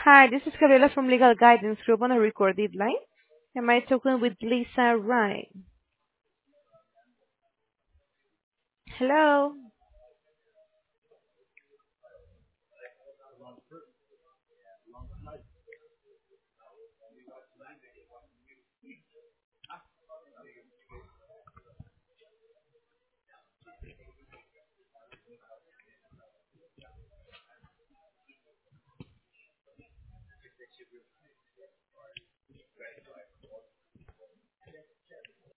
Hi, this is Gabriela from Legal Guidance Group on a recorded line. Am I talking with Lisa Wright? Hello.